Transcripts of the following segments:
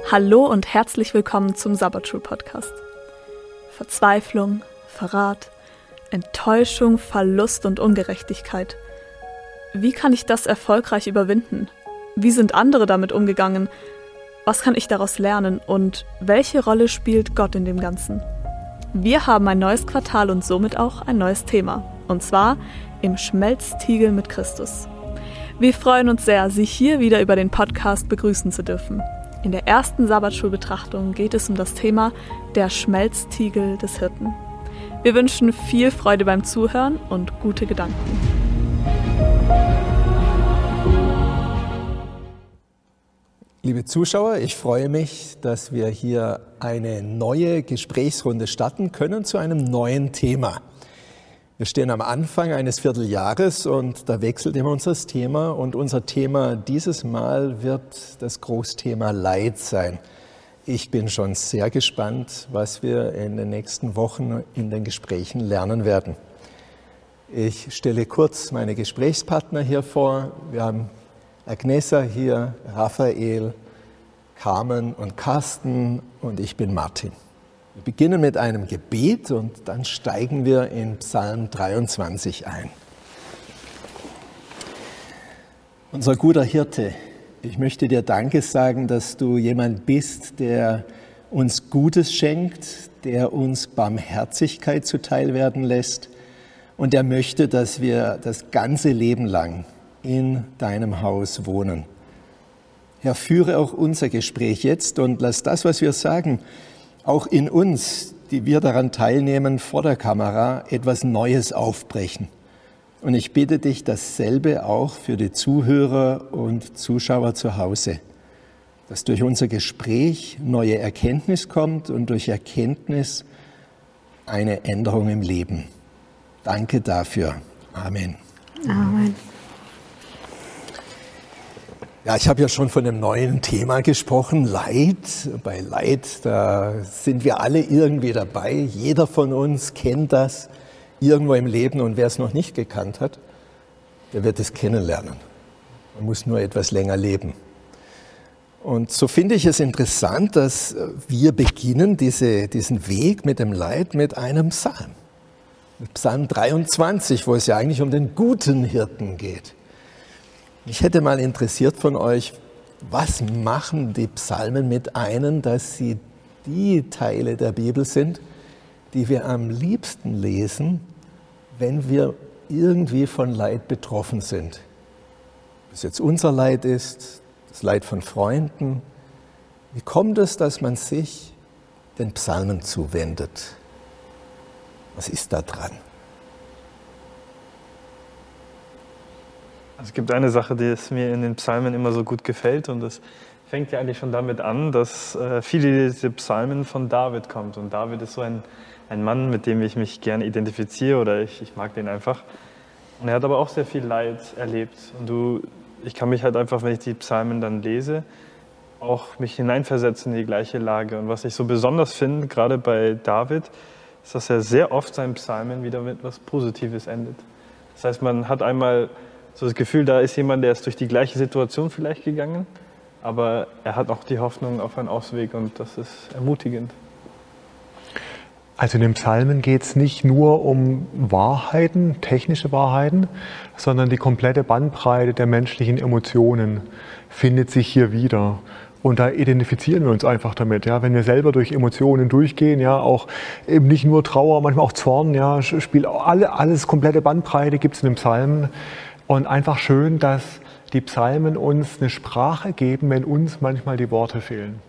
Hallo und herzlich willkommen zum Sabbatschul-Podcast. Verzweiflung, Verrat, Enttäuschung, Verlust und Ungerechtigkeit. Wie kann ich das erfolgreich überwinden? Wie sind andere damit umgegangen? Was kann ich daraus lernen? Und welche Rolle spielt Gott in dem Ganzen? Wir haben ein neues Quartal und somit auch ein neues Thema. Und zwar im Schmelztiegel mit Christus. Wir freuen uns sehr, Sie hier wieder über den Podcast begrüßen zu dürfen. In der ersten Sabbatschulbetrachtung geht es um das Thema der Schmelztiegel des Hirten. Wir wünschen viel Freude beim Zuhören und gute Gedanken. Liebe Zuschauer, ich freue mich, dass wir hier eine neue Gesprächsrunde starten können zu einem neuen Thema. Wir stehen am Anfang eines Vierteljahres und da wechselt immer unser Thema. Und unser Thema dieses Mal wird das Großthema Leid sein. Ich bin schon sehr gespannt, was wir in den nächsten Wochen in den Gesprächen lernen werden. Ich stelle kurz meine Gesprächspartner hier vor. Wir haben Agnesa hier, Raphael, Carmen und Carsten und ich bin Martin. Wir beginnen mit einem Gebet und dann steigen wir in Psalm 23 ein. Unser guter Hirte, ich möchte dir Danke sagen, dass du jemand bist, der uns Gutes schenkt, der uns Barmherzigkeit zuteil werden lässt und der möchte, dass wir das ganze Leben lang in deinem Haus wohnen. Herr, führe auch unser Gespräch jetzt und lass das, was wir sagen, auch in uns, die wir daran teilnehmen, vor der Kamera etwas Neues aufbrechen. Und ich bitte dich dasselbe auch für die Zuhörer und Zuschauer zu Hause, dass durch unser Gespräch neue Erkenntnis kommt und durch Erkenntnis eine Änderung im Leben. Danke dafür. Amen. Amen. Ja, ich habe ja schon von einem neuen Thema gesprochen, Leid. Bei Leid, da sind wir alle irgendwie dabei. Jeder von uns kennt das irgendwo im Leben und wer es noch nicht gekannt hat, der wird es kennenlernen. Man muss nur etwas länger leben. Und so finde ich es interessant, dass wir beginnen diesen Weg mit dem Leid mit einem Psalm. Mit Psalm 23, wo es ja eigentlich um den guten Hirten geht. Mich hätte mal interessiert von euch, was machen die Psalmen mit einem, dass sie die Teile der Bibel sind, die wir am liebsten lesen, wenn wir irgendwie von Leid betroffen sind. Ob es jetzt unser Leid ist, das Leid von Freunden. Wie kommt es, dass man sich den Psalmen zuwendet? Was ist da dran? Es gibt eine Sache, die es mir in den Psalmen immer so gut gefällt und das fängt ja eigentlich schon damit an, dass viele dieser Psalmen von David kommt und David ist so ein Mann, mit dem ich mich gerne identifiziere oder ich mag den einfach und er hat aber auch sehr viel Leid erlebt und ich kann mich halt einfach, wenn ich die Psalmen dann lese, auch mich hineinversetzen in die gleiche Lage und was ich so besonders finde, gerade bei David, ist, dass er sehr oft seinen Psalmen wieder mit etwas Positives endet. Das heißt, man hat einmal so das Gefühl, da ist jemand, der ist durch die gleiche Situation vielleicht gegangen, aber er hat auch die Hoffnung auf einen Ausweg und das ist ermutigend. Also in den Psalmen geht es nicht nur um Wahrheiten, technische Wahrheiten, sondern die komplette Bandbreite der menschlichen Emotionen findet sich hier wieder. Und da identifizieren wir uns einfach damit, ja, wenn wir selber durch Emotionen durchgehen, ja, auch eben nicht nur Trauer, manchmal auch Zorn, ja, spielt alles komplette Bandbreite gibt es in den Psalmen. Und einfach schön, dass die Psalmen uns eine Sprache geben, wenn uns manchmal die Worte fehlen.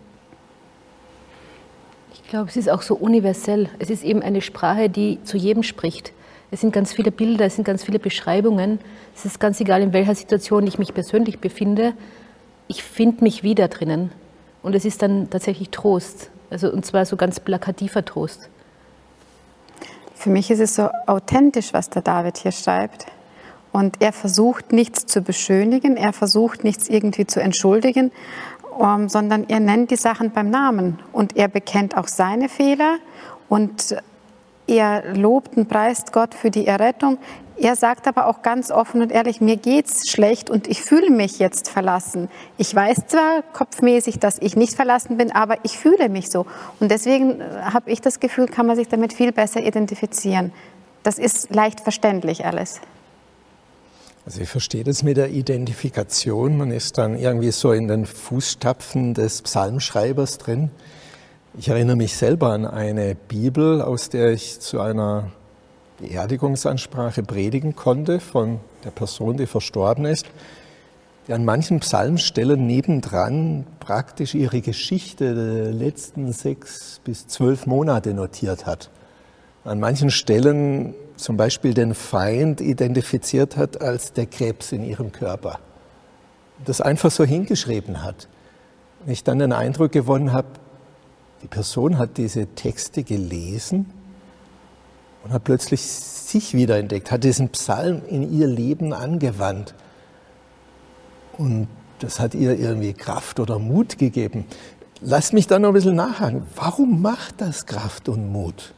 Ich glaube, es ist auch so universell. Es ist eben eine Sprache, die zu jedem spricht. Es sind ganz viele Bilder, es sind ganz viele Beschreibungen. Es ist ganz egal, in welcher Situation ich mich persönlich befinde. Ich finde mich wieder drinnen. Und es ist dann tatsächlich Trost. Also, und zwar so ganz plakativer Trost. Für mich ist es so authentisch, was der David hier schreibt. Und er versucht nichts zu beschönigen, er versucht nichts irgendwie zu entschuldigen, sondern er nennt die Sachen beim Namen. Und er bekennt auch seine Fehler und er lobt und preist Gott für die Errettung. Er sagt aber auch ganz offen und ehrlich, mir geht's schlecht und ich fühle mich jetzt verlassen. Ich weiß zwar kopfmäßig, dass ich nicht verlassen bin, aber ich fühle mich so. Und deswegen habe ich das Gefühl, kann man sich damit viel besser identifizieren. Das ist leicht verständlich alles. Also ich verstehe das mit der Identifikation. Man ist dann irgendwie so in den Fußstapfen des Psalmschreibers drin. Ich erinnere mich selber an eine Bibel, aus der ich zu einer Beerdigungsansprache predigen konnte von der Person, die verstorben ist, die an manchen Psalmstellen nebendran praktisch ihre Geschichte der letzten 6 bis 12 Monate notiert hat. An manchen Stellen zum Beispiel den Feind identifiziert hat als der Krebs in ihrem Körper. Das einfach so hingeschrieben hat. Und ich dann den Eindruck gewonnen habe, die Person hat diese Texte gelesen und hat plötzlich sich wiederentdeckt, hat diesen Psalm in ihr Leben angewandt. Und das hat ihr irgendwie Kraft oder Mut gegeben. Lasst mich da noch ein bisschen nachhaken. Warum macht das Kraft und Mut?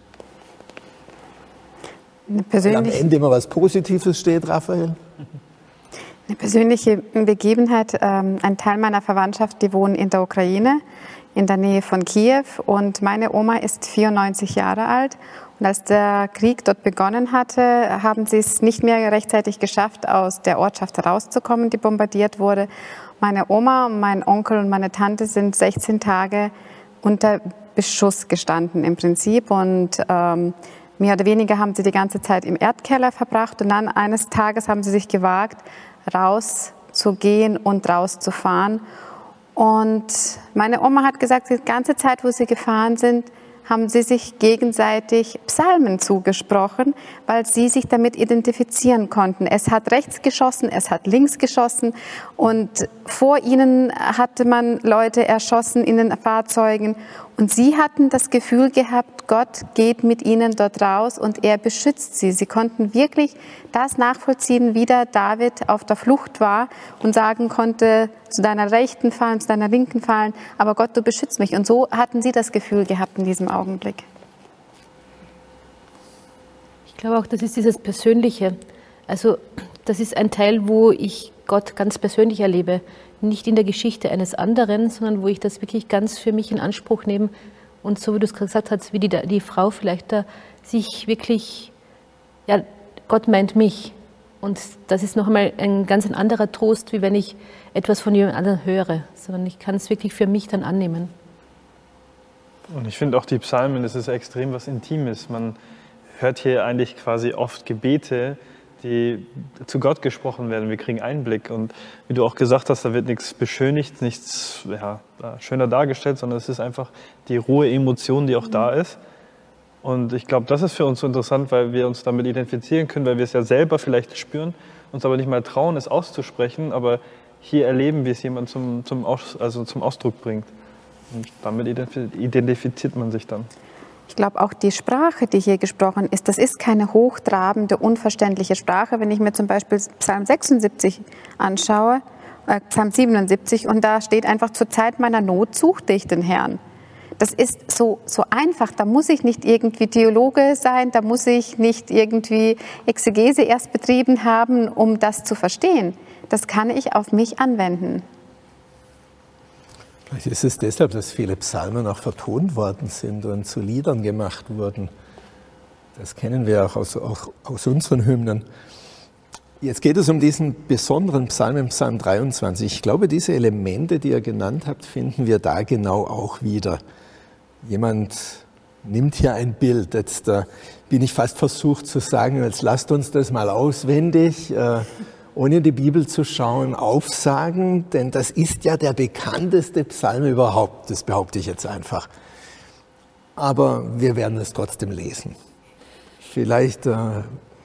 Weil am Ende immer was Positives steht, Raphael? Eine persönliche Begebenheit. Ein Teil meiner Verwandtschaft, die wohnen in der Ukraine, in der Nähe von Kiew. Und meine Oma ist 94 Jahre alt. Und als der Krieg dort begonnen hatte, haben sie es nicht mehr rechtzeitig geschafft, aus der Ortschaft herauszukommen, die bombardiert wurde. Meine Oma, mein Onkel und meine Tante sind 16 Tage unter Beschuss gestanden im Prinzip. Und mehr oder weniger haben sie die ganze Zeit im Erdkeller verbracht. Und dann eines Tages haben sie sich gewagt, rauszugehen und rauszufahren. Und meine Oma hat gesagt, die ganze Zeit, wo sie gefahren sind, haben sie sich gegenseitig Psalmen zugesprochen, weil sie sich damit identifizieren konnten. Es hat rechts geschossen, es hat links geschossen und vor ihnen hatte man Leute erschossen in den Fahrzeugen. Und sie hatten das Gefühl gehabt, Gott geht mit ihnen dort raus und er beschützt sie. Sie konnten wirklich das nachvollziehen, wie der David auf der Flucht war und sagen konnte, zu deiner Rechten fallen, zu deiner Linken fallen, aber Gott, du beschützt mich. Und so hatten sie das Gefühl gehabt in diesem Augenblick. Ich glaube auch, das ist dieses Persönliche. Also das ist ein Teil, wo ich Gott ganz persönlich erlebe. Nicht in der Geschichte eines anderen, sondern wo ich das wirklich ganz für mich in Anspruch nehme. Und so wie du es gerade gesagt hast, wie die Frau vielleicht da sich wirklich, ja, Gott meint mich. Und das ist noch einmal ein ganz anderer Trost, wie wenn ich etwas von jemand anderem höre, sondern ich kann es wirklich für mich dann annehmen. Und ich finde auch die Psalmen, das ist extrem was Intimes. Man hört hier eigentlich quasi oft Gebete, die zu Gott gesprochen werden. Wir kriegen Einblick. Und wie du auch gesagt hast, da wird nichts beschönigt, nichts schöner dargestellt, sondern es ist einfach die rohe Emotion, die auch da ist. Und ich glaube, das ist für uns so interessant, weil wir uns damit identifizieren können, weil wir es ja selber vielleicht spüren, uns aber nicht mal trauen, es auszusprechen. Aber hier erleben wir es jemand zum Ausdruck bringt. Und damit identifiziert man sich dann. Ich glaube, auch die Sprache, die hier gesprochen ist, das ist keine hochtrabende, unverständliche Sprache. Wenn ich mir zum Beispiel Psalm 76 anschaue, Psalm 77, und da steht einfach, zur Zeit meiner Not suchte ich den Herrn. Das ist so einfach, da muss ich nicht irgendwie Theologe sein, da muss ich nicht irgendwie Exegese erst betrieben haben, um das zu verstehen. Das kann ich auf mich anwenden. Vielleicht ist es deshalb, dass viele Psalmen auch vertont worden sind und zu Liedern gemacht wurden. Das kennen wir auch aus unseren Hymnen. Jetzt geht es um diesen besonderen Psalm im Psalm 23. Ich glaube, diese Elemente, die ihr genannt habt, finden wir da genau auch wieder. Jemand nimmt hier ein Bild. Jetzt bin ich fast versucht zu sagen, jetzt lasst uns das mal auswendig, ohne in die Bibel zu schauen, aufsagen, denn das ist ja der bekannteste Psalm überhaupt, das behaupte ich jetzt einfach. Aber wir werden es trotzdem lesen. Vielleicht bin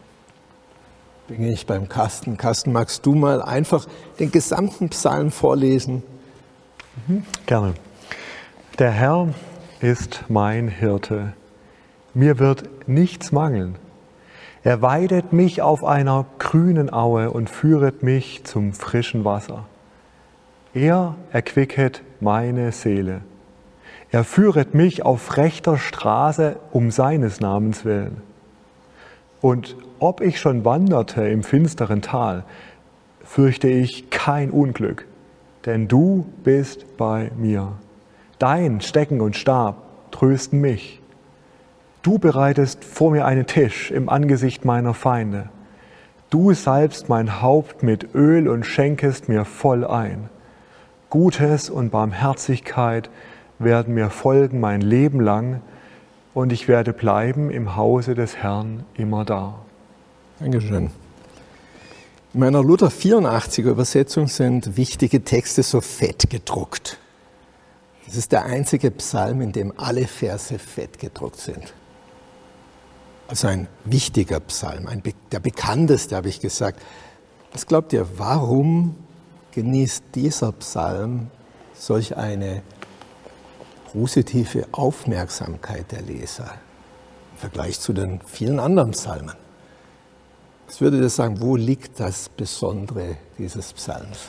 ich beim Carsten. Carsten, magst du mal einfach den gesamten Psalm vorlesen? Gerne. Der Herr ist mein Hirte. Mir wird nichts mangeln. Er weidet mich auf einer grünen Aue und führet mich zum frischen Wasser. Er erquicket meine Seele. Er führet mich auf rechter Straße um seines Namens willen. Und ob ich schon wanderte im finsteren Tal, fürchte ich kein Unglück, denn du bist bei mir. Dein Stecken und Stab trösten mich. Du bereitest vor mir einen Tisch im Angesicht meiner Feinde. Du salbst mein Haupt mit Öl und schenkest mir voll ein. Gutes und Barmherzigkeit werden mir folgen mein Leben lang, und ich werde bleiben im Hause des Herrn immer da. Dankeschön. In meiner Luther 84er Übersetzung sind wichtige Texte so fett gedruckt. Das ist der einzige Psalm, in dem alle Verse fett gedruckt sind. Also ein wichtiger Psalm, der bekannteste, habe ich gesagt. Was glaubt ihr, warum genießt dieser Psalm solch eine positive Aufmerksamkeit der Leser im Vergleich zu den vielen anderen Psalmen? Was würdet ihr sagen, wo liegt das Besondere dieses Psalms?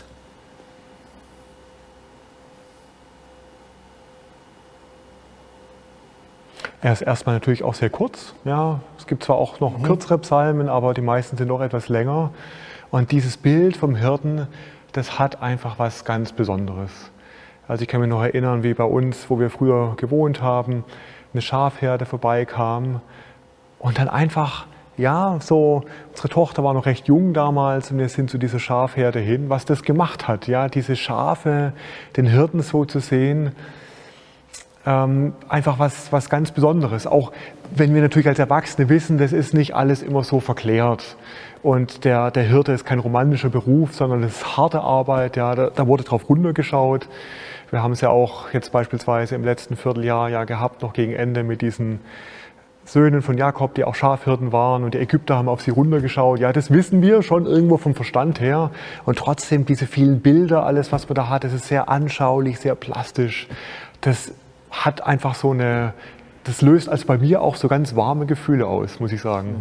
Er ist erstmal natürlich auch sehr kurz. Ja, es gibt zwar auch noch kürzere Psalmen, aber die meisten sind noch etwas länger. Und dieses Bild vom Hirten, das hat einfach was ganz Besonderes. Also ich kann mich noch erinnern, wie bei uns, wo wir früher gewohnt haben, eine Schafherde vorbeikam und dann einfach, ja, so, unsere Tochter war noch recht jung damals und wir sind zu dieser Schafherde hin, was das gemacht hat, ja, diese Schafe, den Hirten so zu sehen, einfach was ganz Besonderes. Auch wenn wir natürlich als Erwachsene wissen, das ist nicht alles immer so verklärt. Und der Hirte ist kein romantischer Beruf, sondern das ist harte Arbeit. Ja, da wurde drauf runtergeschaut. Wir haben es ja auch jetzt beispielsweise im letzten Vierteljahr ja gehabt, noch gegen Ende mit diesen Söhnen von Jakob, die auch Schafhirten waren, und die Ägypter haben auf sie runtergeschaut. Ja, das wissen wir schon irgendwo vom Verstand her. Und trotzdem diese vielen Bilder, alles, was man da hat, das ist sehr anschaulich, sehr plastisch. Das hat einfach so das löst also bei mir auch so ganz warme Gefühle aus, muss ich sagen.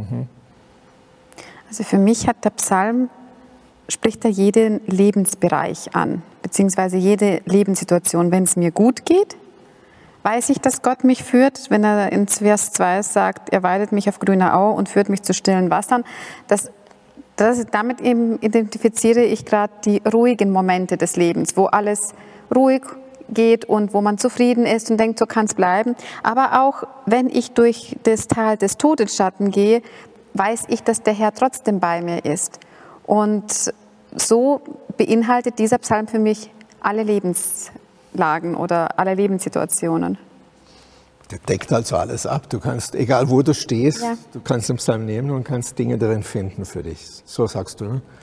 Also für mich hat der Psalm, spricht er jeden Lebensbereich an, beziehungsweise jede Lebenssituation. Wenn es mir gut geht, weiß ich, dass Gott mich führt. Wenn er in Vers 2 sagt, er weidet mich auf grüner Au und führt mich zu stillen Wassern, damit eben identifiziere ich gerade die ruhigen Momente des Lebens, wo alles ruhig geht und wo man zufrieden ist und denkt, so kann es bleiben. Aber auch wenn ich durch das Tal des Todesschatten gehe, weiß ich, dass der Herr trotzdem bei mir ist. Und so beinhaltet dieser Psalm für mich alle Lebenslagen oder alle Lebenssituationen. Der deckt also alles ab. Du kannst, egal wo du stehst, du kannst den Psalm nehmen und kannst Dinge darin finden für dich. So sagst du, ne?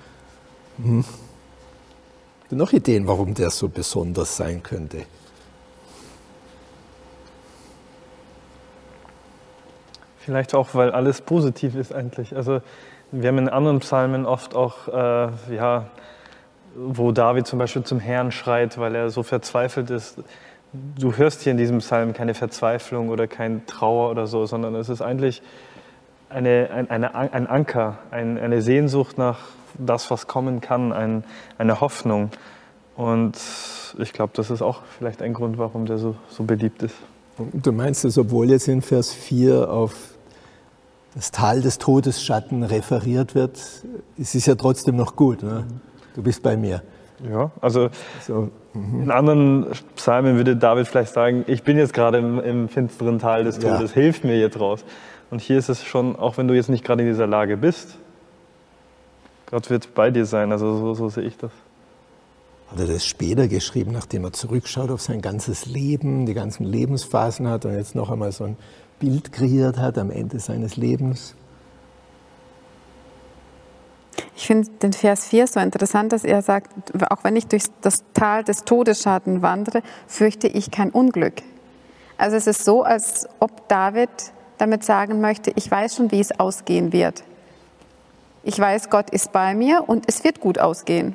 Hast du noch Ideen, warum der so besonders sein könnte? Vielleicht auch, weil alles positiv ist eigentlich. Also wir haben in anderen Psalmen oft auch, wo David zum Beispiel zum Herrn schreit, weil er so verzweifelt ist. Du hörst hier in diesem Psalm keine Verzweiflung oder kein Trauer oder so, sondern es ist eigentlich ein Anker, eine Sehnsucht nach das, was kommen kann, eine Hoffnung. Und ich glaube, das ist auch vielleicht ein Grund, warum der so beliebt ist. Du meinst es, obwohl jetzt in Vers 4 auf das Tal des Todesschatten referiert wird, es ist ja trotzdem noch gut, ne? Du bist bei mir. Ja, also in anderen Psalmen würde David vielleicht sagen, ich bin jetzt gerade im finsteren Tal des Todes, hilf mir jetzt raus. Und hier ist es schon, auch wenn du jetzt nicht gerade in dieser Lage bist, Gott wird bei dir sein, also so sehe ich das. Hat er das später geschrieben, nachdem er zurückschaut auf sein ganzes Leben, die ganzen Lebensphasen hat und jetzt noch einmal so ein Bild kreiert hat am Ende seines Lebens? Ich finde den Vers 4 so interessant, dass er sagt, auch wenn ich durch das Tal des Todesschatten wandere, fürchte ich kein Unglück. Also es ist so, als ob David damit sagen möchte, ich weiß schon, wie es ausgehen wird. Ich weiß, Gott ist bei mir und es wird gut ausgehen.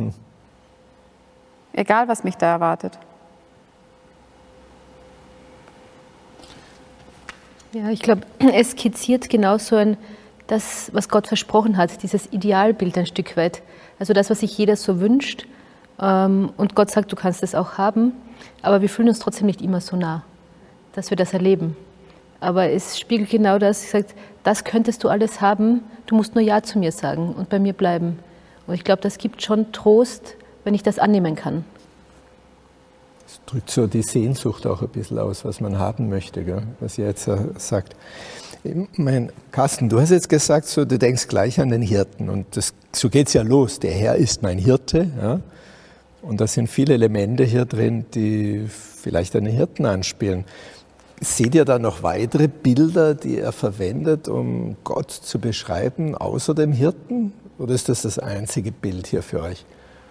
Egal, was mich da erwartet. Ja, ich glaube, es skizziert genau so das, was Gott versprochen hat, dieses Idealbild ein Stück weit. Also das, was sich jeder so wünscht. Und Gott sagt, du kannst es auch haben, aber wir fühlen uns trotzdem nicht immer so nah, dass wir das erleben. Aber es spiegelt genau das, ich sage, das könntest du alles haben, du musst nur Ja zu mir sagen und bei mir bleiben. Und ich glaube, das gibt schon Trost, wenn ich das annehmen kann. Das drückt so die Sehnsucht auch ein bisschen aus, was man haben möchte, gell? Was ihr jetzt sagt. Carsten, du hast jetzt gesagt, so, du denkst gleich an den Hirten und so geht es ja los. Der Herr ist mein Hirte. Ja? Und da sind viele Elemente hier drin, die vielleicht an den Hirten anspielen. Seht ihr da noch weitere Bilder, die er verwendet, um Gott zu beschreiben, außer dem Hirten? Oder ist das einzige Bild hier für euch?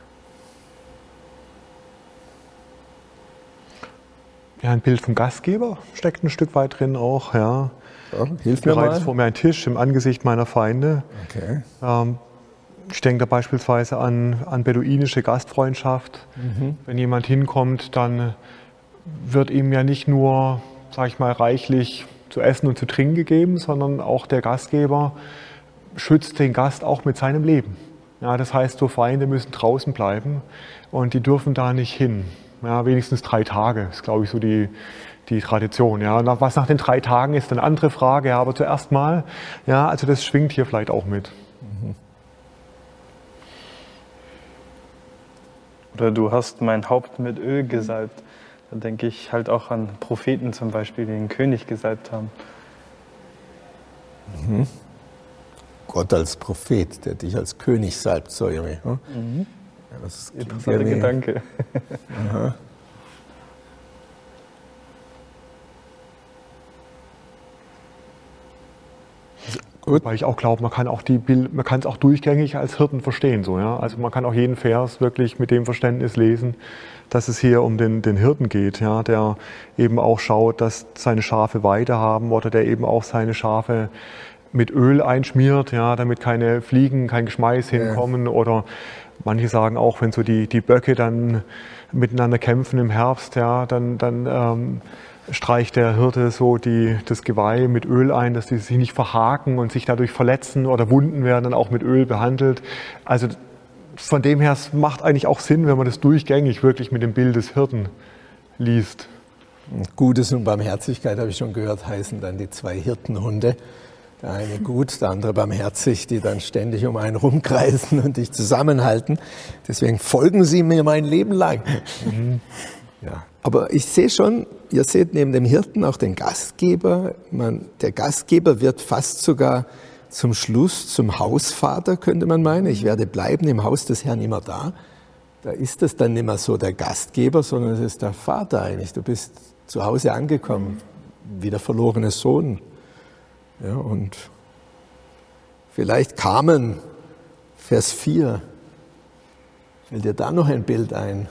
Ja, ein Bild vom Gastgeber steckt ein Stück weit drin auch. Ja. Ja, hilf mir mal. Bereits vor mir ein Tisch im Angesicht meiner Feinde. Okay. Ich denke da beispielsweise an beduinische Gastfreundschaft. Wenn jemand hinkommt, dann wird ihm ja nicht nur, sag ich mal, reichlich zu essen und zu trinken gegeben, sondern auch der Gastgeber schützt den Gast auch mit seinem Leben. Ja, das heißt, so Feinde müssen draußen bleiben und die dürfen da nicht hin. Ja, wenigstens 3 Tage ist, glaube ich, so die Tradition. Ja. Was nach den 3 Tagen ist, eine andere Frage, ja, aber zuerst mal, ja, also das schwingt hier vielleicht auch mit. Oder du hast mein Haupt mit Öl gesalbt. Da denke ich halt auch an Propheten zum Beispiel, die den König gesalbt haben. Gott als Prophet, der dich als König salbt, so irgendwie. Ja, das ist interessanter Gedanke. Aha. Gut. Weil ich auch glaube, man kann es auch durchgängig als Hirten verstehen. So, ja? Also man kann auch jeden Vers wirklich mit dem Verständnis lesen, dass es hier um den Hirten geht, ja? Der eben auch schaut, dass seine Schafe Weide haben oder der eben auch seine Schafe mit Öl einschmiert, ja? Damit keine Fliegen, kein Geschmeiß hinkommen. Oder manche sagen auch, wenn so die Böcke dann miteinander kämpfen im Herbst, ja, dann streicht der Hirte so das Geweih mit Öl ein, dass die sich nicht verhaken und sich dadurch verletzen oder Wunden werden dann auch mit Öl behandelt. Also von dem her, es macht eigentlich auch Sinn, wenn man das durchgängig wirklich mit dem Bild des Hirten liest. Gutes und Barmherzigkeit, habe ich schon gehört, heißen dann die 2 Hirtenhunde. Der eine gut, der andere barmherzig, die dann ständig um einen rumkreisen und dich zusammenhalten. Deswegen folgen sie mir mein Leben lang. Ja. Aber ich sehe schon, ihr seht neben dem Hirten auch den Gastgeber. Der Gastgeber wird fast sogar zum Schluss zum Hausvater, könnte man meinen. Ich werde bleiben im Haus des Herrn immer da. Da ist es dann nicht mehr so der Gastgeber, sondern es ist der Vater eigentlich. Du bist zu Hause angekommen, wie der verlorene Sohn. Ja, und vielleicht Carmen, Vers 4. Fällt dir da noch ein Bild ein?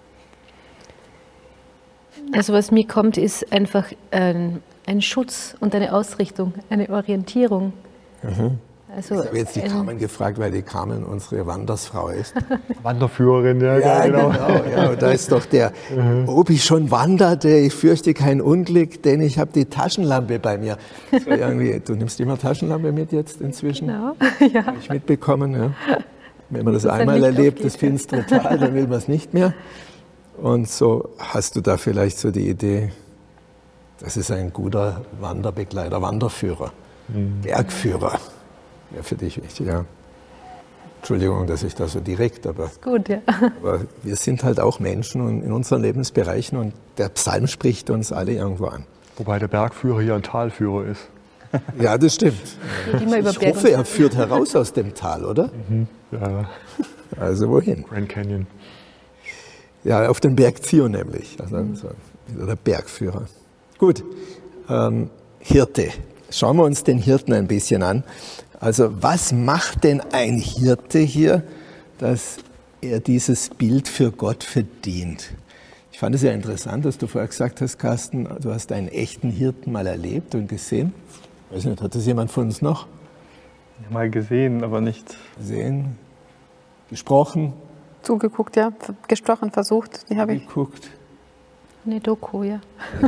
Also was mir kommt, ist einfach ein Schutz und eine Ausrichtung, eine Orientierung. Also, ich habe jetzt die Carmen gefragt, weil die Carmen unsere Wandersfrau ist. Wanderführerin, ja, genau. Ja, da ist doch der, ob ich schon wanderte, ich fürchte kein Unglück, denn ich habe die Taschenlampe bei mir. So irgendwie, du nimmst immer Taschenlampe mit jetzt inzwischen? Genau, ja. Habe ich mitbekommen. Ja. Wenn man das einmal erlebt, das finstere Tal, dann will man es nicht mehr. Und so hast du da vielleicht so die Idee, das ist ein guter Wanderbegleiter, Wanderführer, Bergführer. Ja, für dich wichtig, ja. Entschuldigung, dass ich da so direkt, aber, gut, ja. Aber wir sind halt auch Menschen und in unseren Lebensbereichen und der Psalm spricht uns alle irgendwo an. Wobei der Bergführer hier ein Talführer ist. Ja, das stimmt. Ich hoffe, er führt heraus aus dem Tal, oder? Ja. Also wohin? Grand Canyon. Ja, auf den Berg Zion nämlich. Also wieder der Bergführer. Gut, Hirte. Schauen wir uns den Hirten ein bisschen an. Also was macht denn ein Hirte hier, dass er dieses Bild für Gott verdient? Ich fand es ja interessant, dass du vorher gesagt hast, Carsten, du hast einen echten Hirten mal erlebt und gesehen. Ich weiß nicht, hat das jemand von uns noch? Ja, mal gesehen, aber nicht. Gesehen, gesprochen? Zugeguckt, ja. Gesprochen, versucht. Die habe ich. Geguckt. Eine Doku, ja.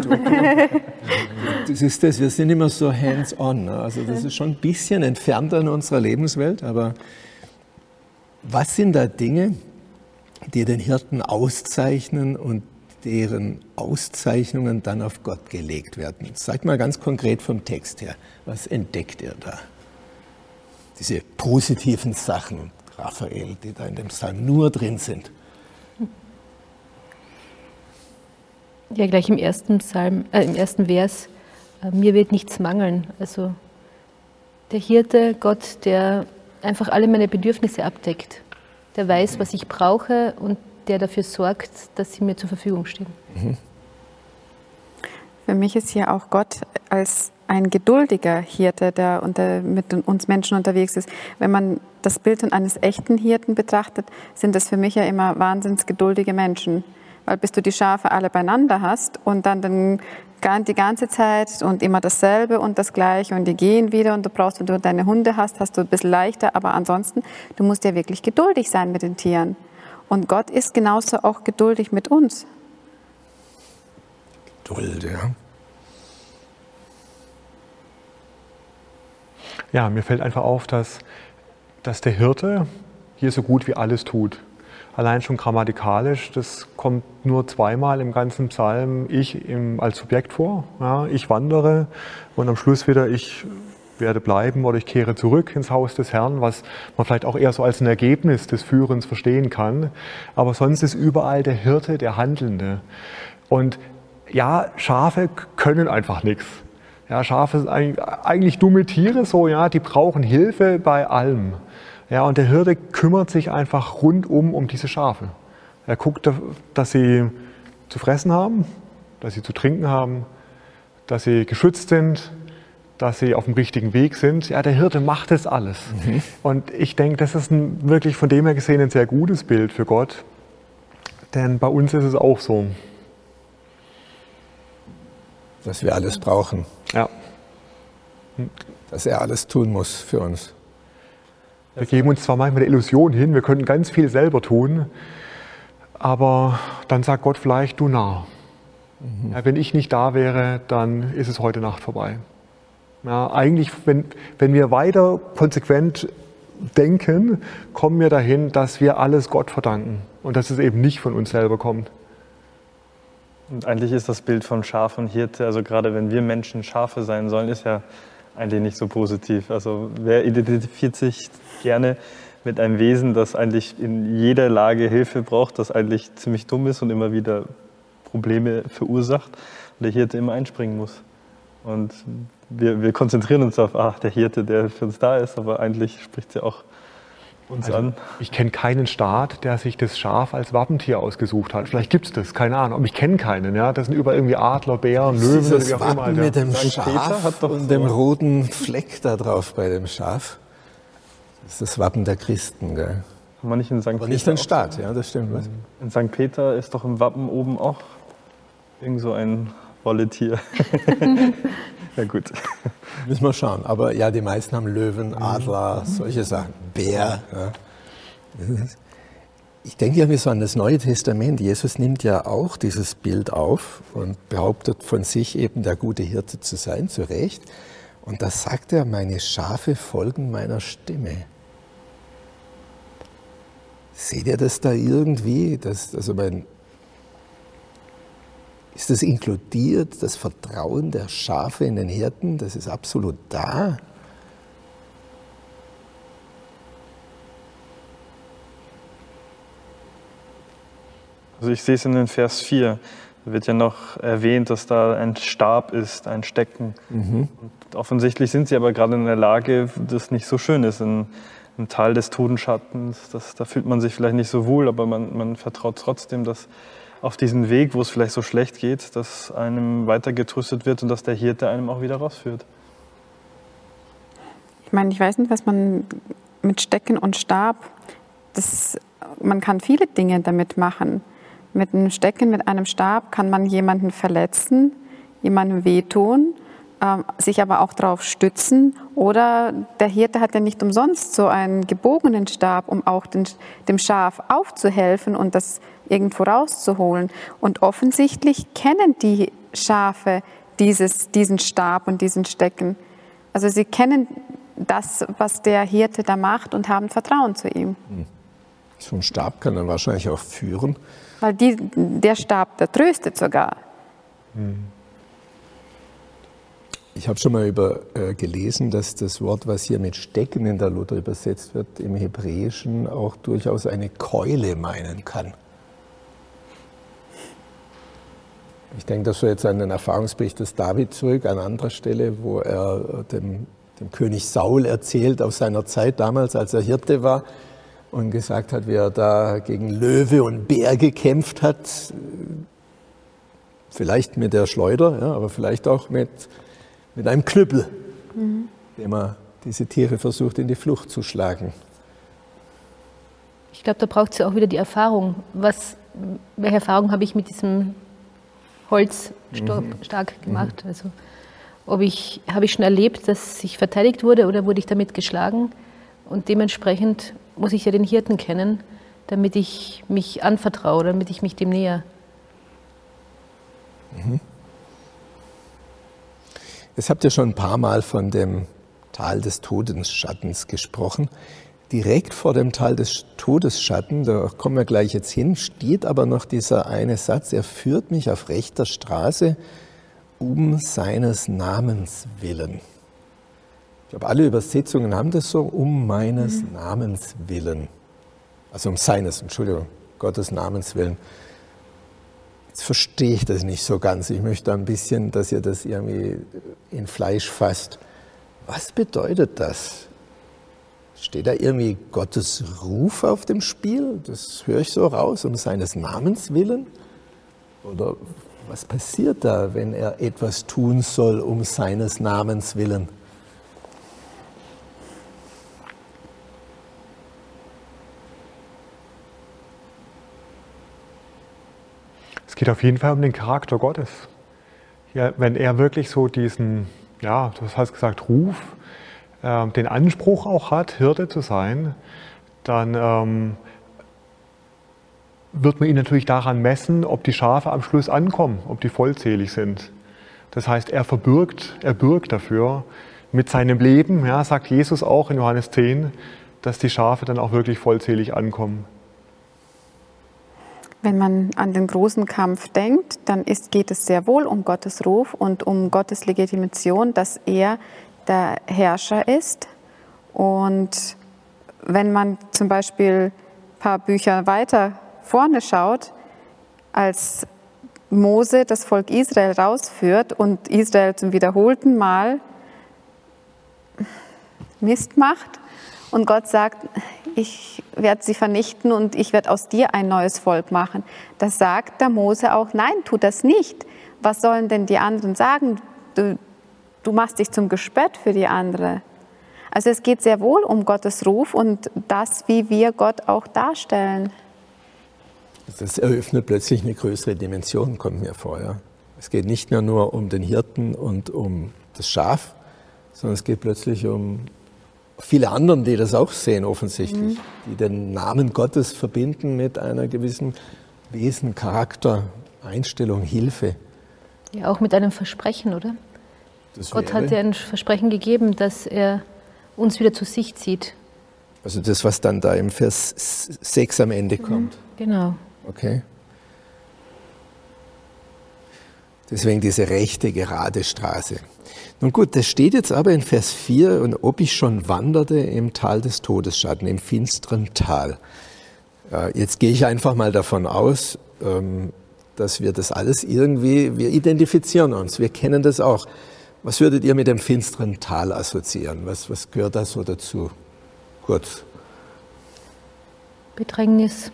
Das ist das, wir sind immer so hands-on. Ne? Also das ist schon ein bisschen entfernt an unserer Lebenswelt, aber was sind da Dinge, die den Hirten auszeichnen und deren Auszeichnungen dann auf Gott gelegt werden. Sagt mal ganz konkret vom Text her, was entdeckt ihr da? Diese positiven Sachen, Raphael, die da in dem Psalm nur drin sind. Ja, gleich im ersten Vers, mir wird nichts mangeln. Also der Hirte, Gott, der einfach alle meine Bedürfnisse abdeckt. Der weiß, was ich brauche und der dafür sorgt, dass sie mir zur Verfügung stehen. Für mich ist hier auch Gott als ein geduldiger Hirte, der mit uns Menschen unterwegs ist. Wenn man das Bild eines echten Hirten betrachtet, sind das für mich ja immer wahnsinnig geduldige Menschen. Weil bis du die Schafe alle beieinander hast und dann die ganze Zeit und immer dasselbe und das Gleiche und die gehen wieder und du brauchst, wenn du deine Hunde hast, hast du ein bisschen leichter, aber ansonsten, du musst ja wirklich geduldig sein mit den Tieren. Und Gott ist genauso auch geduldig mit uns. Geduld, ja. Ja, mir fällt einfach auf, dass der Hirte hier so gut wie alles tut. Allein schon grammatikalisch, das kommt nur zweimal im ganzen Psalm als Subjekt vor. Ja, ich wandere und am Schluss wieder ich werde bleiben oder ich kehre zurück ins Haus des Herrn, was man vielleicht auch eher so als ein Ergebnis des Führens verstehen kann. Aber sonst ist überall der Hirte, der Handelnde. Und ja, Schafe können einfach nichts. Ja, Schafe sind eigentlich dumme Tiere, so, ja, die brauchen Hilfe bei allem. Ja, und der Hirte kümmert sich einfach rundum um diese Schafe. Er guckt, dass sie zu fressen haben, dass sie zu trinken haben, dass sie geschützt sind, dass sie auf dem richtigen Weg sind. Ja, der Hirte macht das alles. Und ich denke, das ist wirklich von dem her gesehen ein sehr gutes Bild für Gott. Denn bei uns ist es auch so. Dass wir alles brauchen. Ja. Dass er alles tun muss für uns. Wir geben uns zwar manchmal der Illusion hin, wir könnten ganz viel selber tun, aber dann sagt Gott vielleicht, du Narr. Ja, wenn ich nicht da wäre, dann ist es heute Nacht vorbei. Ja, eigentlich, wenn wir weiter konsequent denken, kommen wir dahin, dass wir alles Gott verdanken und dass es eben nicht von uns selber kommt. Und eigentlich ist das Bild von Schaf und Hirte, also gerade wenn wir Menschen Schafe sein sollen, ist ja eigentlich nicht so positiv. Also wer identifiziert sich gerne mit einem Wesen, das eigentlich in jeder Lage Hilfe braucht, das eigentlich ziemlich dumm ist und immer wieder Probleme verursacht und der Hirte immer einspringen muss. Und wir konzentrieren uns auf, der Hirte, der für uns da ist, aber eigentlich spricht er auch uns an. Ich kenne keinen Staat, der sich das Schaf als Wappentier ausgesucht hat. Vielleicht gibt es das, keine Ahnung, aber ich kenne keinen. Ja? Das sind überall irgendwie Adler, Bären, Löwen oder wie auch immer. Wappen mit dem Schaf und dem roten Fleck da drauf bei dem Schaf. Das ist das Wappen der Christen, gell? Kann man nicht in St. Aber nicht ein Staat, ja, das stimmt. Was? In St. Peter ist doch im Wappen oben auch irgend so ein Wolletier. Ja gut. Müssen wir schauen. Aber ja, die meisten haben Löwen, Adler, solche Sachen. Bär. Ja. Ich denke ja so an das Neue Testament. Jesus nimmt ja auch dieses Bild auf und behauptet von sich eben der gute Hirte zu sein, zu Recht. Und da sagt er, meine Schafe folgen meiner Stimme. Seht ihr das da irgendwie? Ist das inkludiert, das Vertrauen der Schafe in den Hirten? Das ist absolut da. Also ich sehe es in den Vers 4. Da wird ja noch erwähnt, dass da ein Stab ist, ein Stecken. Und offensichtlich sind sie aber gerade in der Lage, das nicht so schön ist. Im Tal des Todenschattens, da fühlt man sich vielleicht nicht so wohl, aber man vertraut trotzdem, dass auf diesen Weg, wo es vielleicht so schlecht geht, dass einem weiter getröstet wird und dass der Hirte einem auch wieder rausführt. Ich meine, ich weiß nicht, was man mit Stecken und Stab, man kann viele Dinge damit machen. Mit einem Stecken, mit einem Stab kann man jemanden verletzen, jemandem wehtun, sich aber auch darauf stützen. Oder der Hirte hat ja nicht umsonst so einen gebogenen Stab, um auch dem Schaf aufzuhelfen und das irgendwo rauszuholen. Und offensichtlich kennen die Schafe diesen Stab und diesen Stecken. Also sie kennen das, was der Hirte da macht und haben Vertrauen zu ihm. So ein Stab kann dann wahrscheinlich auch führen. Weil der Stab, der tröstet sogar. Ich habe schon mal gelesen, dass das Wort, was hier mit Stecken in der Luther übersetzt wird, im Hebräischen auch durchaus eine Keule meinen kann. Ich denke, das so jetzt an den Erfahrungsbericht des David zurück, an anderer Stelle, wo er dem König Saul erzählt aus seiner Zeit damals, als er Hirte war und gesagt hat, wie er da gegen Löwe und Bär gekämpft hat. Vielleicht mit der Schleuder, ja, aber vielleicht auch mit einem Knüppel, dem er diese Tiere versucht in die Flucht zu schlagen. Ich glaube, da braucht es ja auch wieder die Erfahrung. Welche Erfahrung habe ich mit diesem Holz stark gemacht? Also, habe ich schon erlebt, dass ich verteidigt wurde oder wurde ich damit geschlagen? Und dementsprechend muss ich ja den Hirten kennen, damit ich mich anvertraue, damit ich mich dem näher. Jetzt habt ihr schon ein paar Mal von dem Tal des Todesschattens gesprochen. Direkt vor dem Tal des Todesschatten, da kommen wir gleich jetzt hin, steht aber noch dieser eine Satz: Er führt mich auf rechter Straße um seines Namens willen. Ich glaube, alle Übersetzungen haben das so: um meines Namens willen. Also um seines, Entschuldigung, Gottes Namens willen. Jetzt verstehe ich das nicht so ganz. Ich möchte ein bisschen, dass ihr das irgendwie in Fleisch fasst. Was bedeutet das? Steht da irgendwie Gottes Ruf auf dem Spiel? Das höre ich so raus, um seines Namens willen? Oder was passiert da, wenn er etwas tun soll, um seines Namens willen? Es geht auf jeden Fall um den Charakter Gottes. Ja, wenn er wirklich so diesen, ja, du hast gesagt, Ruf, den Anspruch auch hat, Hirte zu sein, dann wird man ihn natürlich daran messen, ob die Schafe am Schluss ankommen, ob die vollzählig sind. Das heißt, er bürgt dafür mit seinem Leben, ja, sagt Jesus auch in Johannes 10, dass die Schafe dann auch wirklich vollzählig ankommen. Wenn man an den großen Kampf denkt, dann geht es sehr wohl um Gottes Ruf und um Gottes Legitimation, dass er der Herrscher ist. Und wenn man zum Beispiel ein paar Bücher weiter vorne schaut, als Mose das Volk Israel rausführt und Israel zum wiederholten Mal Mist macht und Gott sagt, ich werde sie vernichten und ich werde aus dir ein neues Volk machen. Da sagt der Mose auch, nein, tu das nicht. Was sollen denn die anderen sagen? Du machst dich zum Gespött für die andere. Also es geht sehr wohl um Gottes Ruf und das, wie wir Gott auch darstellen. Das eröffnet plötzlich eine größere Dimension, kommt mir vor. Ja? Es geht nicht mehr nur um den Hirten und um das Schaf, sondern es geht plötzlich um viele anderen, die das auch sehen offensichtlich, die den Namen Gottes verbinden mit einer gewissen Wesen, Charakter, Einstellung, Hilfe. Ja, auch mit einem Versprechen, oder? Gott hat ja ein Versprechen gegeben, dass er uns wieder zu sich zieht. Also das, was dann da im Vers 6 am Ende kommt. Genau. Okay. Deswegen diese rechte, gerade Straße. Nun gut, das steht jetzt aber in Vers 4, und ob ich schon wanderte im Tal des Todesschatten, im finsteren Tal. Jetzt gehe ich einfach mal davon aus, dass wir das alles irgendwie, wir identifizieren uns, wir kennen das auch. Was würdet ihr mit dem finsteren Tal assoziieren? Was gehört da so dazu? Kurz. Bedrängnis.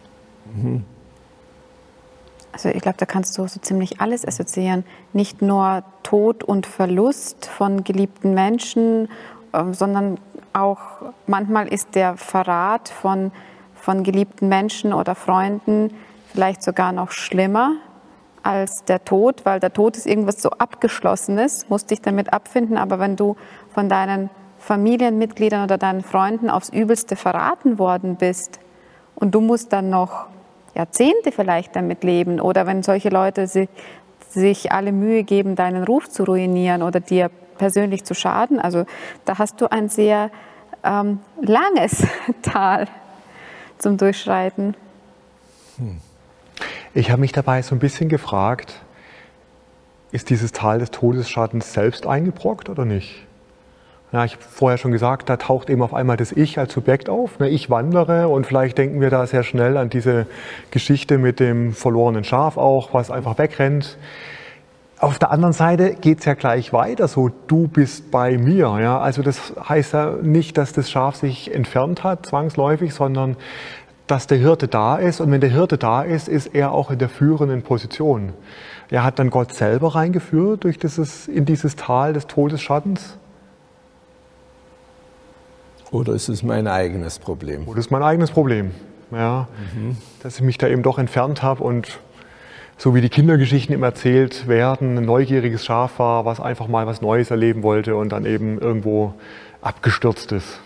Also ich glaube, da kannst du so ziemlich alles assoziieren. Nicht nur Tod und Verlust von geliebten Menschen, sondern auch manchmal ist der Verrat von geliebten Menschen oder Freunden vielleicht sogar noch schlimmer als der Tod, weil der Tod ist irgendwas so Abgeschlossenes, musst dich damit abfinden, aber wenn du von deinen Familienmitgliedern oder deinen Freunden aufs Übelste verraten worden bist und du musst dann noch Jahrzehnte vielleicht damit leben oder wenn solche Leute sich alle Mühe geben, deinen Ruf zu ruinieren oder dir persönlich zu schaden, also da hast du ein sehr langes Tal. zum Durchschreiten. Ich habe mich dabei so ein bisschen gefragt, ist dieses Tal des Todesschattens selbst eingebrockt oder nicht? Ja, ich habe vorher schon gesagt, da taucht eben auf einmal das Ich als Subjekt auf. Ich wandere und vielleicht denken wir da sehr schnell an diese Geschichte mit dem verlorenen Schaf auch, was einfach wegrennt. Auf der anderen Seite geht es ja gleich weiter, so du bist bei mir. Ja? Also das heißt ja nicht, dass das Schaf sich entfernt hat, zwangsläufig, sondern dass der Hirte da ist. Und wenn der Hirte da ist, ist er auch in der führenden Position. Er hat dann Gott selber reingeführt in dieses Tal des Todesschattens. Oder ist es mein eigenes Problem? Oder ist mein eigenes Problem, ja, dass ich mich da eben doch entfernt habe und so wie die Kindergeschichten immer erzählt werden, ein neugieriges Schaf war, was einfach mal was Neues erleben wollte und dann eben irgendwo abgestürzt ist.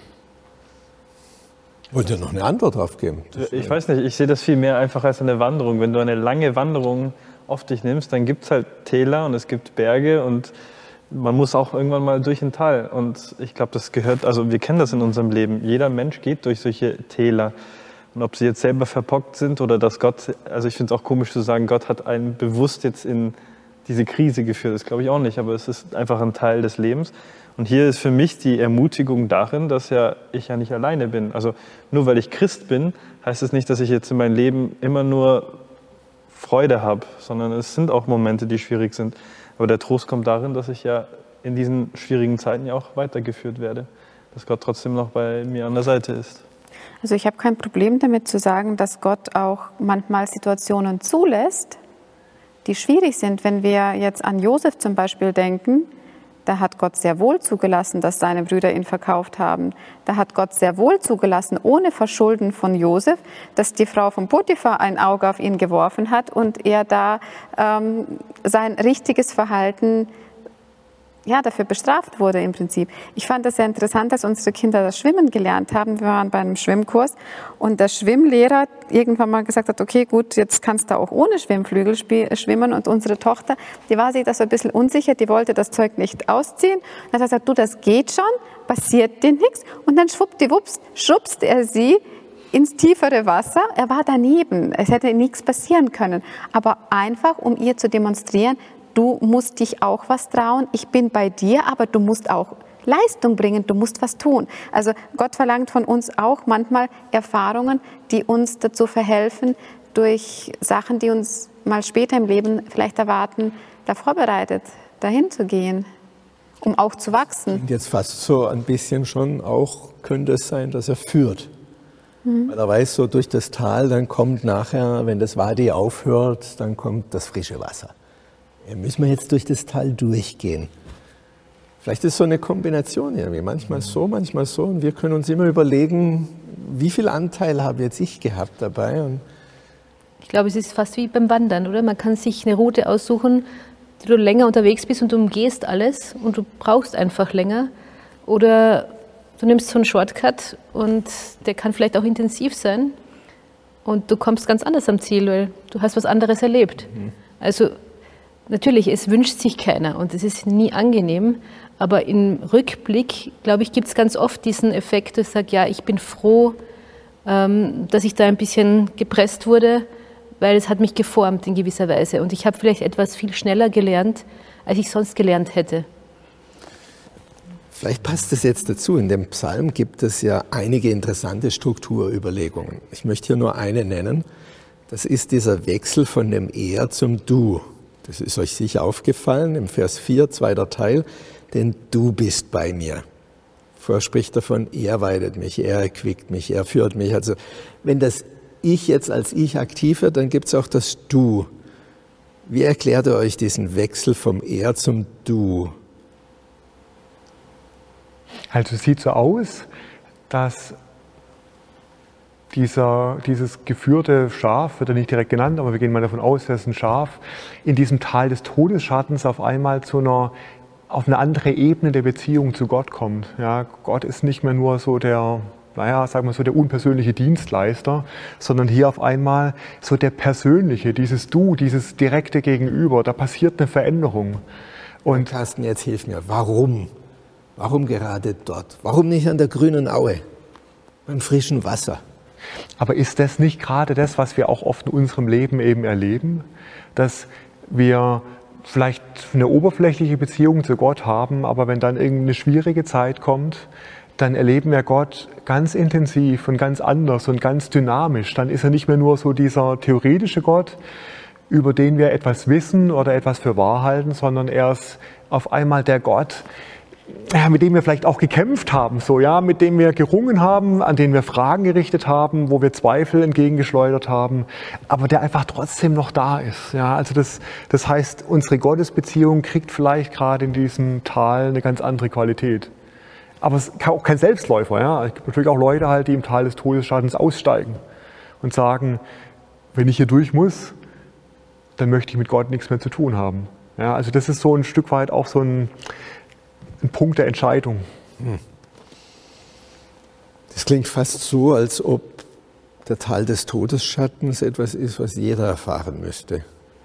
Wollt ihr noch eine Antwort drauf geben? Ich weiß nicht, ich sehe das viel mehr einfach als eine Wanderung. Wenn du eine lange Wanderung auf dich nimmst, dann gibt es halt Täler und es gibt Berge und man muss auch irgendwann mal durch ein Tal. Und ich glaube, das gehört, also wir kennen das in unserem Leben. Jeder Mensch geht durch solche Täler. Und ob sie jetzt selber verpockt sind oder dass Gott, also ich finde es auch komisch zu sagen, Gott hat einen bewusst jetzt in diese Krise geführt. Das glaube ich auch nicht, aber es ist einfach ein Teil des Lebens. Und hier ist für mich die Ermutigung darin, dass ich ja nicht alleine bin. Also nur weil ich Christ bin, heißt es nicht, dass ich jetzt in meinem Leben immer nur Freude habe, sondern es sind auch Momente, die schwierig sind. Aber der Trost kommt darin, dass ich ja in diesen schwierigen Zeiten ja auch weitergeführt werde, dass Gott trotzdem noch bei mir an der Seite ist. Also ich habe kein Problem damit zu sagen, dass Gott auch manchmal Situationen zulässt, die schwierig sind. Wenn wir jetzt an Josef zum Beispiel denken, da hat Gott sehr wohl zugelassen, dass seine Brüder ihn verkauft haben. Da hat Gott sehr wohl zugelassen, ohne Verschulden von Josef, dass die Frau von Potiphar ein Auge auf ihn geworfen hat und er da sein richtiges Verhalten dafür bestraft wurde im Prinzip. Ich fand das sehr interessant, dass unsere Kinder das Schwimmen gelernt haben. Wir waren bei einem Schwimmkurs und der Schwimmlehrer irgendwann mal gesagt hat, okay, gut, jetzt kannst du auch ohne Schwimmflügel schwimmen. Und unsere Tochter, die war sich da so ein bisschen unsicher, die wollte das Zeug nicht ausziehen. Und dann hat er gesagt, du, das geht schon, passiert dir nichts. Und dann schwuppdiwupps schubst er sie ins tiefere Wasser. Er war daneben, es hätte nichts passieren können. Aber einfach, um ihr zu demonstrieren, du musst dich auch was trauen, ich bin bei dir, aber du musst auch Leistung bringen, du musst was tun. Also Gott verlangt von uns auch manchmal Erfahrungen, die uns dazu verhelfen, durch Sachen, die uns mal später im Leben vielleicht erwarten, da vorbereitet, dahin zu gehen, um auch zu wachsen. Und jetzt fast so ein bisschen schon auch könnte es sein, dass er führt. Weil er weiß, so durch das Tal, dann kommt nachher, wenn das Wadi aufhört, dann kommt das frische Wasser. Müssen wir jetzt durch das Tal durchgehen. Vielleicht ist so eine Kombination irgendwie, manchmal so und wir können uns immer überlegen, wie viel Anteil habe jetzt ich gehabt dabei. Und ich glaube, es ist fast wie beim Wandern, oder? Man kann sich eine Route aussuchen, die du länger unterwegs bist und du umgehst alles und du brauchst einfach länger. Oder du nimmst so einen Shortcut und der kann vielleicht auch intensiv sein und du kommst ganz anders am Ziel, weil du hast was anderes erlebt. Also natürlich, es wünscht sich keiner und es ist nie angenehm, aber im Rückblick, glaube ich, gibt es ganz oft diesen Effekt, dass ich sage, ja, ich bin froh, dass ich da ein bisschen gepresst wurde, weil es hat mich geformt in gewisser Weise und ich habe vielleicht etwas viel schneller gelernt, als ich sonst gelernt hätte. Vielleicht passt es jetzt dazu. In dem Psalm gibt es ja einige interessante Strukturüberlegungen. Ich möchte hier nur eine nennen. Das ist dieser Wechsel von dem Er zum Du. Das ist euch sicher aufgefallen im Vers 4, zweiter Teil, denn du bist bei mir. Vorher spricht er von, er weidet mich, er erquickt mich, er führt mich. Also wenn das Ich jetzt als Ich aktiv wird, dann gibt es auch das Du. Wie erklärt ihr euch diesen Wechsel vom Er zum Du? Also es sieht so aus, dass dieses geführte Schaf, wird ja nicht direkt genannt, aber wir gehen mal davon aus, dass ein Schaf in diesem Tal des Todesschattens auf einmal auf eine andere Ebene der Beziehung zu Gott kommt. Ja, Gott ist nicht mehr nur so der unpersönliche Dienstleister, sondern hier auf einmal so der persönliche, dieses Du, dieses direkte Gegenüber, da passiert eine Veränderung. Und Carsten, jetzt hilf mir, warum? Warum gerade dort? Warum nicht an der grünen Aue, beim frischen Wasser? Aber ist das nicht gerade das, was wir auch oft in unserem Leben eben erleben? Dass wir vielleicht eine oberflächliche Beziehung zu Gott haben, aber wenn dann irgendeine schwierige Zeit kommt, dann erleben wir Gott ganz intensiv und ganz anders und ganz dynamisch. Dann ist er nicht mehr nur so dieser theoretische Gott, über den wir etwas wissen oder etwas für wahr halten, sondern er ist auf einmal der Gott, mit dem wir vielleicht auch gekämpft haben, so, ja, mit dem wir gerungen haben, an den wir Fragen gerichtet haben, wo wir Zweifel entgegengeschleudert haben, aber der einfach trotzdem noch da ist. Ja, also das heißt, unsere Gottesbeziehung kriegt vielleicht gerade in diesem Tal eine ganz andere Qualität. Aber es ist auch kein Selbstläufer. Ja. Es gibt natürlich auch Leute, halt, die im Tal des Todesschattens aussteigen und sagen, wenn ich hier durch muss, dann möchte ich mit Gott nichts mehr zu tun haben. Ja, also das ist so ein Stück weit auch so ein Punkt der Entscheidung. Das klingt fast so, als ob der Tal des Todesschattens etwas ist, was jeder erfahren müsste.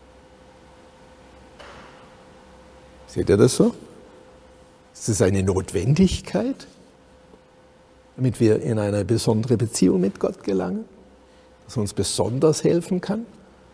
Seht ihr das so? Ist es eine Notwendigkeit, damit wir in eine besondere Beziehung mit Gott gelangen, das uns besonders helfen kann?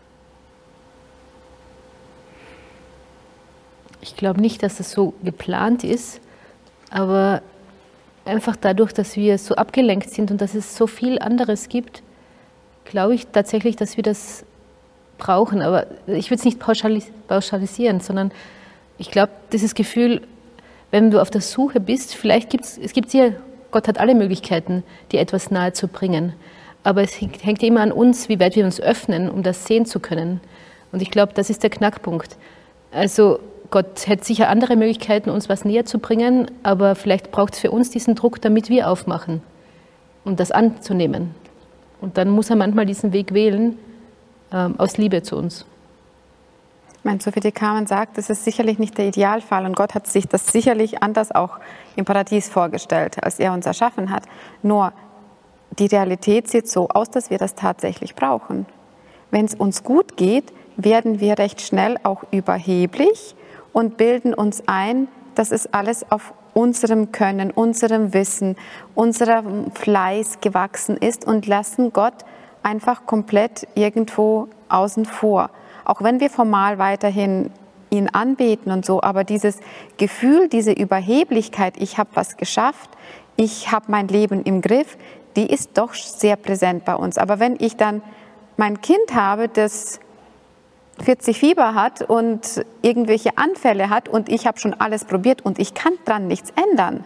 Ich glaube nicht, dass das so geplant ist, aber einfach dadurch, dass wir so abgelenkt sind und dass es so viel anderes gibt, glaube ich tatsächlich, dass wir das brauchen. Aber ich würde es nicht pauschalisieren, sondern ich glaube, dieses Gefühl, wenn du auf der Suche bist, vielleicht Gott hat alle Möglichkeiten, dir etwas nahe zu bringen. Aber es hängt immer an uns, wie weit wir uns öffnen, um das sehen zu können. Und ich glaube, das ist der Knackpunkt. Also Gott hätte sicher andere Möglichkeiten, uns was näher zu bringen, aber vielleicht braucht es für uns diesen Druck, damit wir aufmachen, um das anzunehmen. Und dann muss er manchmal diesen Weg wählen, aus Liebe zu uns. Ich meine, so wie die Carmen sagt, das ist sicherlich nicht der Idealfall und Gott hat sich das sicherlich anders auch im Paradies vorgestellt, als er uns erschaffen hat. Nur die Realität sieht so aus, dass wir das tatsächlich brauchen. Wenn es uns gut geht, werden wir recht schnell auch überheblich und bilden uns ein, dass es alles auf unserem Können, unserem Wissen, unserem Fleiß gewachsen ist und lassen Gott einfach komplett irgendwo außen vor. Auch wenn wir formal weiterhin ihn anbeten und so, aber dieses Gefühl, diese Überheblichkeit, ich habe was geschafft, ich habe mein Leben im Griff, die ist doch sehr präsent bei uns. Aber wenn ich dann mein Kind habe, das 40 Fieber hat und irgendwelche Anfälle hat und ich habe schon alles probiert und ich kann dran nichts ändern,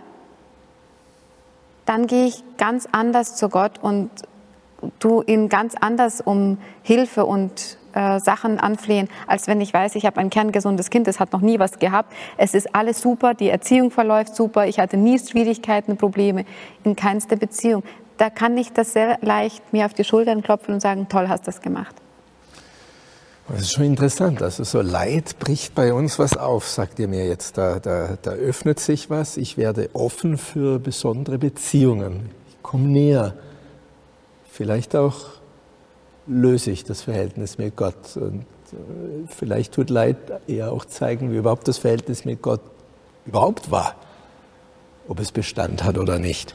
dann gehe ich ganz anders zu Gott und tu ihn ganz anders um Hilfe und Sachen anflehen, als wenn ich weiß, ich habe ein kerngesundes Kind, es hat noch nie was gehabt, es ist alles super, die Erziehung verläuft super, ich hatte nie Schwierigkeiten, Probleme, in keinster Beziehung. Da kann ich das sehr leicht mir auf die Schultern klopfen und sagen, toll, hast du das gemacht. Das ist schon interessant, also so Leid bricht bei uns was auf, sagt ihr mir jetzt, da öffnet sich was, ich werde offen für besondere Beziehungen, ich komme näher, vielleicht auch löse ich das Verhältnis mit Gott und vielleicht tut Leid eher auch zeigen, wie überhaupt das Verhältnis mit Gott überhaupt war, ob es Bestand hat oder nicht.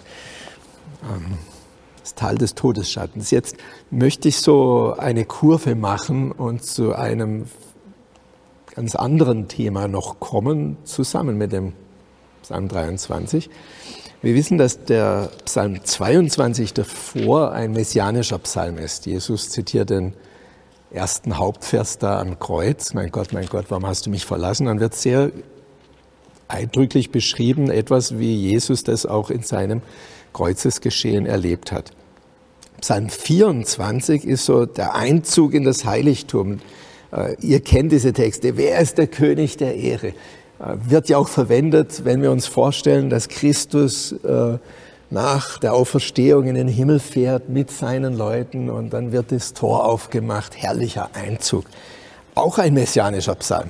Das Tal des Todesschattens. Jetzt möchte ich so eine Kurve machen und zu einem ganz anderen Thema noch kommen, zusammen mit dem Psalm 23. Wir wissen, dass der Psalm 22 davor ein messianischer Psalm ist. Jesus zitiert den ersten Hauptvers da am Kreuz. Mein Gott, warum hast du mich verlassen? Dann wird sehr eindrücklich beschrieben, etwas wie Jesus das auch in seinem Kreuzesgeschehen erlebt hat. Psalm 24 ist so der Einzug in das Heiligtum. Ihr kennt diese Texte. Wer ist der König der Ehre? Wird ja auch verwendet, wenn wir uns vorstellen, dass Christus nach der Auferstehung in den Himmel fährt mit seinen Leuten und dann wird das Tor aufgemacht. Herrlicher Einzug. Auch ein messianischer Psalm.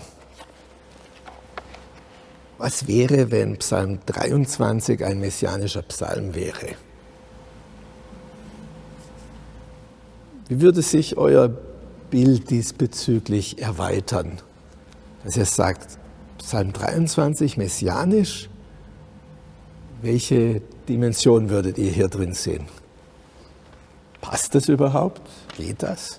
Was wäre, wenn Psalm 23 ein messianischer Psalm wäre? Wie würde sich euer Bild diesbezüglich erweitern? Dass ihr sagt, Psalm 23 messianisch, welche Dimension würdet ihr hier drin sehen? Passt das überhaupt? Geht das?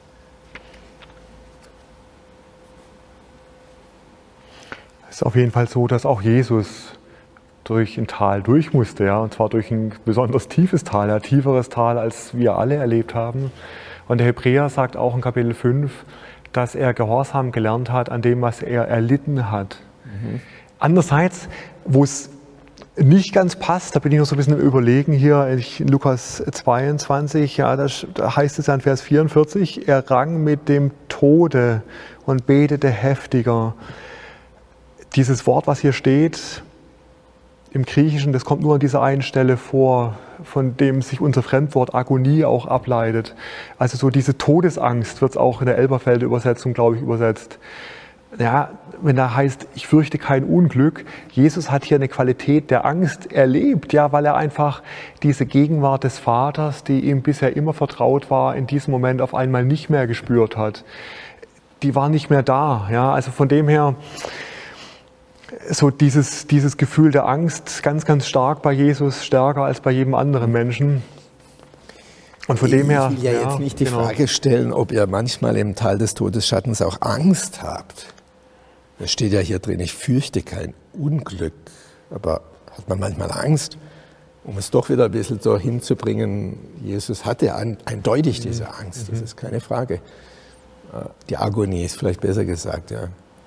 Es ist auf jeden Fall so, dass auch Jesus durch ein Tal durch musste, ja, und zwar durch ein besonders tiefes Tal, ein tieferes Tal, als wir alle erlebt haben. Und der Hebräer sagt auch in Kapitel 5, dass er Gehorsam gelernt hat an dem, was er erlitten hat. Andererseits, wo es nicht ganz passt, da bin ich noch so ein bisschen im Überlegen hier, in Lukas 22, ja, da heißt es an Vers 44, er rang mit dem Tode und betete heftiger. Dieses Wort, was hier steht im Griechischen, das kommt nur an dieser einen Stelle vor, von dem sich unser Fremdwort Agonie auch ableitet. Also so diese Todesangst wird es auch in der Elberfelder Übersetzung, glaube ich, übersetzt. Ja, wenn da heißt, ich fürchte kein Unglück, Jesus hat hier eine Qualität der Angst erlebt, ja, weil er einfach diese Gegenwart des Vaters, die ihm bisher immer vertraut war, in diesem Moment auf einmal nicht mehr gespürt hat. Die war nicht mehr da, ja, also von dem her, so dieses Gefühl der Angst ganz, ganz stark bei Jesus, stärker als bei jedem anderen Menschen. Und von dem her, ich will ja jetzt nicht die Frage stellen, ob ihr manchmal im Tal des Todesschattens auch Angst habt. Da steht ja hier drin, ich fürchte kein Unglück. Aber hat man manchmal Angst, um es doch wieder ein bisschen so hinzubringen, Jesus hatte eindeutig diese Angst, das ist keine Frage. Die Agonie ist vielleicht besser gesagt, ja.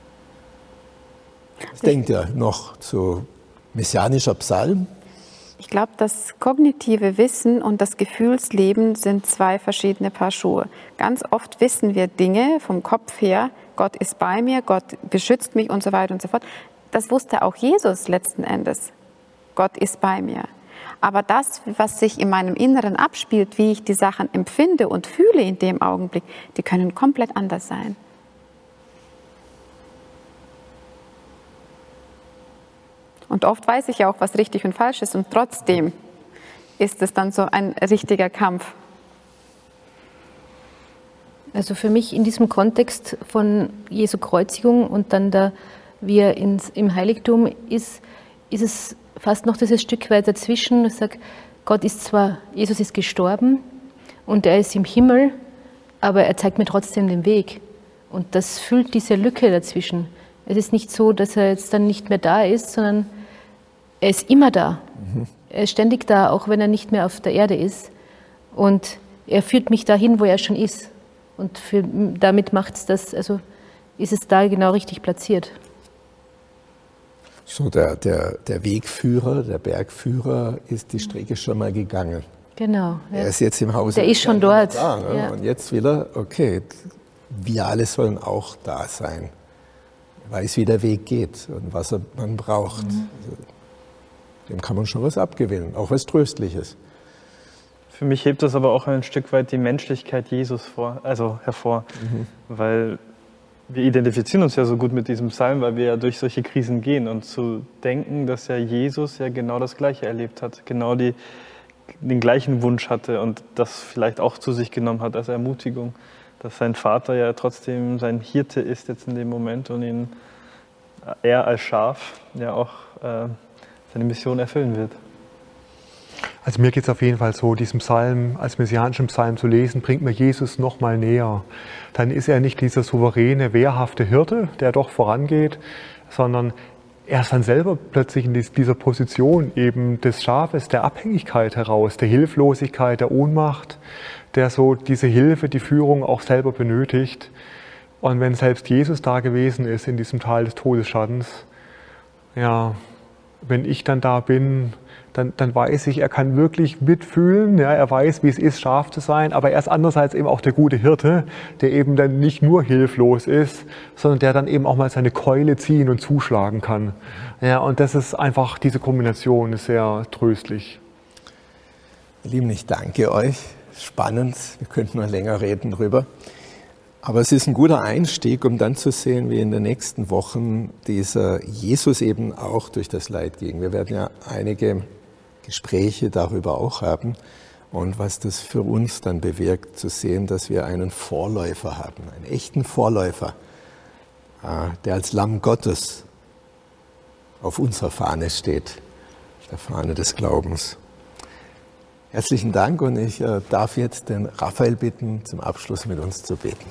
Was denkt ihr noch zu messianischer Psalm? Ich glaube, das kognitive Wissen und das Gefühlsleben sind zwei verschiedene Paar Schuhe. Ganz oft wissen wir Dinge vom Kopf her, Gott ist bei mir, Gott beschützt mich und so weiter und so fort. Das wusste auch Jesus letzten Endes. Gott ist bei mir. Aber das, was sich in meinem Inneren abspielt, wie ich die Sachen empfinde und fühle in dem Augenblick, die können komplett anders sein. Und oft weiß ich ja auch, was richtig und falsch ist und trotzdem ist es dann so ein richtiger Kampf. Also für mich in diesem Kontext von Jesu Kreuzigung und dann da, wie er im Heiligtum ist es fast noch dieses Stück weit dazwischen. Ich sage, Jesus ist gestorben und er ist im Himmel, aber er zeigt mir trotzdem den Weg. Und das füllt diese Lücke dazwischen. Es ist nicht so, dass er jetzt dann nicht mehr da ist, sondern er ist immer da. Er ist ständig da, auch wenn er nicht mehr auf der Erde ist. Und er führt mich dahin, wo er schon ist. Und damit macht's das, also ist es da genau richtig platziert. So, der Wegführer, der Bergführer ist die Strecke schon mal gegangen. Genau. Ja. Er ist jetzt im Hause. Der ist schon dort. Da, ne? Ja. Und jetzt wieder, okay, wir alle sollen auch da sein. Er weiß, wie der Weg geht und was man braucht. Also, dem kann man schon was abgewinnen, auch was Tröstliches. Für mich hebt das aber auch ein Stück weit die Menschlichkeit Jesus hervor, weil wir identifizieren uns ja so gut mit diesem Psalm, weil wir ja durch solche Krisen gehen und zu denken, dass ja Jesus ja genau das Gleiche erlebt hat, genau den gleichen Wunsch hatte und das vielleicht auch zu sich genommen hat als Ermutigung, dass sein Vater ja trotzdem sein Hirte ist jetzt in dem Moment und er als Schaf ja auch seine Mission erfüllen wird. Also mir geht es auf jeden Fall so, diesen Psalm als messianischen Psalm zu lesen, bringt mir Jesus noch mal näher. Dann ist er nicht dieser souveräne, wehrhafte Hirte, der doch vorangeht, sondern er ist dann selber plötzlich in dieser Position eben des Schafes, der Abhängigkeit heraus, der Hilflosigkeit, der Ohnmacht, der so diese Hilfe, die Führung auch selber benötigt. Und wenn selbst Jesus da gewesen ist in diesem Tal des Todesschattens, ja, wenn ich dann da bin, dann weiß ich, er kann wirklich mitfühlen, ja, er weiß, wie es ist, Schaf zu sein, aber er ist andererseits eben auch der gute Hirte, der eben dann nicht nur hilflos ist, sondern der dann eben auch mal seine Keule ziehen und zuschlagen kann. Ja, und das ist einfach, diese Kombination ist sehr tröstlich. Ihr Lieben, ich danke euch. Spannend, wir könnten noch länger reden drüber. Aber es ist ein guter Einstieg, um dann zu sehen, wie in den nächsten Wochen dieser Jesus eben auch durch das Leid ging. Wir werden ja einige Gespräche darüber auch haben und was das für uns dann bewirkt, zu sehen, dass wir einen Vorläufer haben, einen echten Vorläufer, der als Lamm Gottes auf unserer Fahne steht, der Fahne des Glaubens. Herzlichen Dank und ich darf jetzt den Raphael bitten, zum Abschluss mit uns zu beten.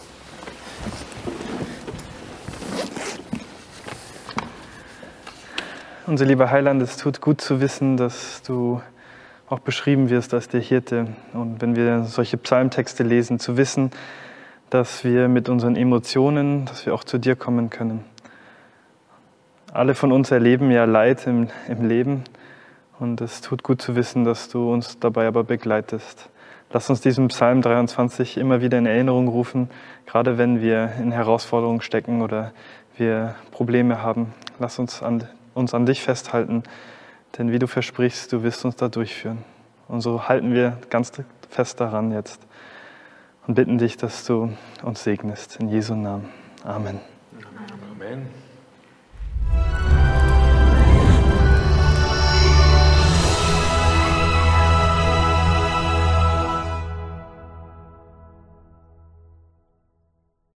Unser lieber Heiland, es tut gut zu wissen, dass du auch beschrieben wirst als der Hirte. Und wenn wir solche Psalmtexte lesen, zu wissen, dass wir mit unseren Emotionen, dass wir auch zu dir kommen können. Alle von uns erleben ja Leid im Leben und es tut gut zu wissen, dass du uns dabei aber begleitest. Lass uns diesen Psalm 23 immer wieder in Erinnerung rufen, gerade wenn wir in Herausforderungen stecken oder wir Probleme haben. Lass uns an dich festhalten, denn wie du versprichst, du wirst uns da durchführen. Und so halten wir ganz fest daran jetzt und bitten dich, dass du uns segnest. In Jesu Namen. Amen.